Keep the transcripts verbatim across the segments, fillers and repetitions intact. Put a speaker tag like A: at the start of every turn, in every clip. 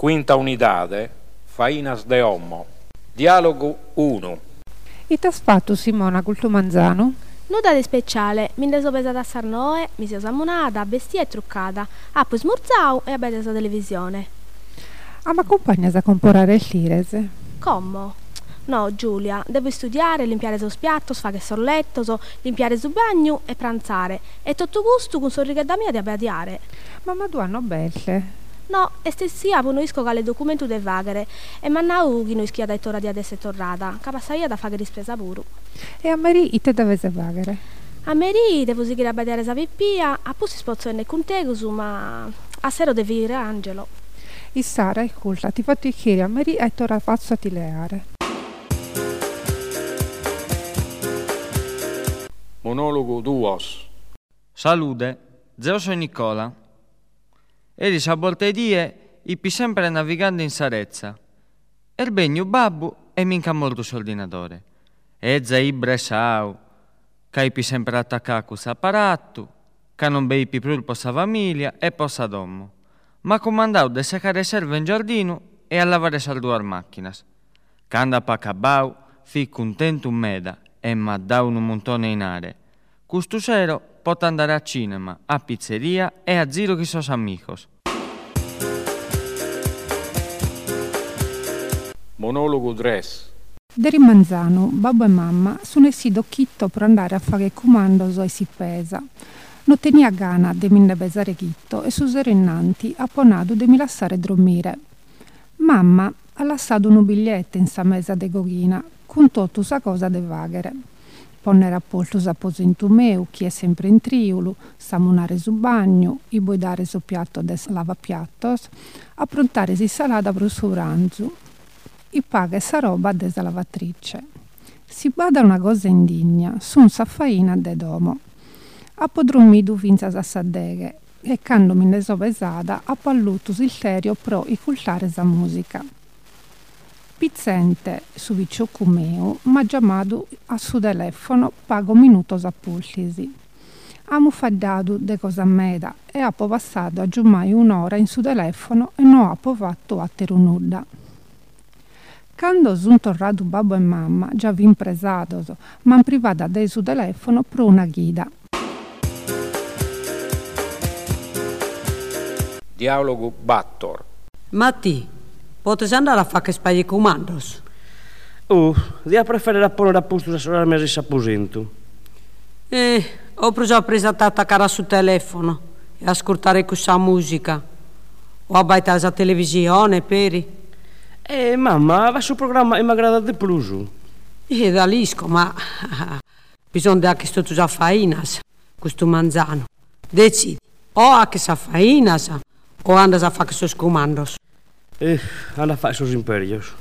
A: Quinta unidade, Fainas de Homo. Dialogo uno.
B: E t'has fatto, Simona, col tuo manzano?
C: Nuda di speciale, mi ne so pesata a Sarnoe, mi si è samunata, bestia e truccata, ha poi smurzau e abbiate la televisione.
B: Ah, ma accompagna a comprare il lires?
C: Come? No, Giulia, devo studiare, limpiare sul spiatto, sfare sul letto, so, limpiare sul bagno e pranzare. E tutto gusto con sorriga da mia di abbiadiare.
B: Mamma tu hanno belle.
C: No, e stessia punoisco che le documento de vagare e mannau chi noi schia da ettora di adesso è torrata, che passaia da fare rispesa pure.
B: E a Marie te dovete vagare?
C: A Marie devo seguire a badare sa vippia, a poi si spozzone con tegusu, ma a sero devi dire Angelo.
B: E Sara, ascolta, ti fatto i chieri a Marie e torna pazzo a ti leare.
A: Monologo duos.
D: Salute, zio sono Nicola. Eri a volte die, ippi sempre navigando in Sarezza. Erbegno babbu e minca molto sull'ordinatore. E za ibre sau, che ippi sempre attaccato questo apparato, che non bei più il possa famiglia e possa domo. Ma comandau de secare serve in giardino e a lavare salduar macchinas. Canda pa cabau, fi contento un meda e ma dau un montone in are. Custu sero pot andare a cinema, a pizzeria e a giro chi sos amigos.
A: Monologo tres.
B: Deri manzano, babbo e mamma sono essi d'occhitto per andare a fare comando so e si pesa. Non tenia gana di minne pesare chitto e su innanti ha ponato di mi lasciare dormire. Mamma ha lasciato un biglietto in sa mesa de goghina con tutta sa cosa de vaghere. Ponnere a posto s'apposento meu, chi è sempre in triulu, samunare su bagno, i boi dare su piatto de lavapiattos, approntare si salata per su pranzo, i paga sa roba de sa lavatrice. Si bada una cosa indigna, sun sa faina de domo. Ha podrumidu finza sa saddeghe e quando mi ne so pesata ha palluto il serio pro i cultare sa musica. Pizzente su vicciocco meu m'ha chiamato a suo telefono pago minutos a pultisi. Amo faddato de cosa meda e ha passato a giummai un'ora in su telefono e non ha fatto attero nulla. Quando sono tornato babbo e mamma, già vi impresato, ma in privata dei su telefono pro una guida.
A: Dialogo Battor.
E: Matti, potete andare a fare che spagli comandos?
F: Oh, dia preferire porre a posto la sorella mesa in apposento.
E: Eh, ho preso a presa tanta cara sul telefono e ascoltare questa musica. O a baitare la televisione, peri.
F: Eh, mamma, va sul programma e mi aggrada di più.
E: E dalisco, ma bisogna anche sto già fainas, questo manzano. Decidi, o a che sa fainas, o andas a fare che sos comandos.
F: Eh, anda a fare i suoi imperios.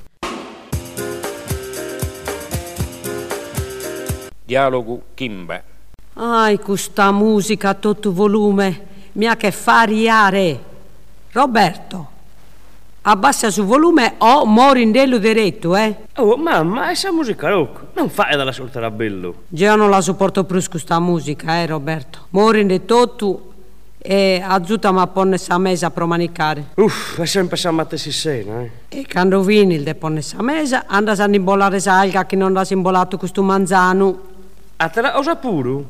A: Dialogo Kimbe.
E: Ai, questa musica a tutto volume mi ha che fa riare. Roberto, abbassa sul volume o mori in dello diretto, eh?
F: Oh, mamma, questa musica rock, non fai dalla soltare bello.
E: Io non la sopporto più questa musica, eh, Roberto. Mori in de tutto e aggiutami a ponne sa mesa per manicare.
F: Uff, è sempre sa matte si sena, eh.
E: E quando vini il de ponne sa mesa, andas a imbolare sa alga che non ha imbolato questo manzano.
F: A te la osa pure?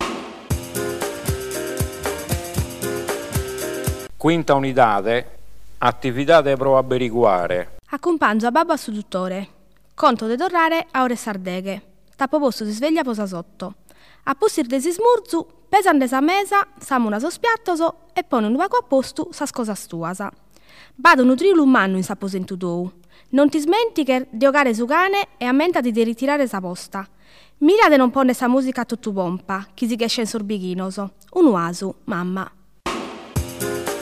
A: Quinta unidade, attività de pro averiguare.
C: Accompagno a babbo a su dottore. Conto de torrare a ore sardeghe. Tappo posto si sveglia posa sotto. A pussir de si smurzu, pesande sa mesa, samuna so spiattoso e pone un vago a posto sa scosas tuasa. Bado un triulu manno in s'apposentu tou. Non ti smenticher di ogare su cane e ammentati di ritirare sa posta. Mira de non ponne sa musica a tutto pompa, chi si esce in sorbighinoso. Un uasu, mamma.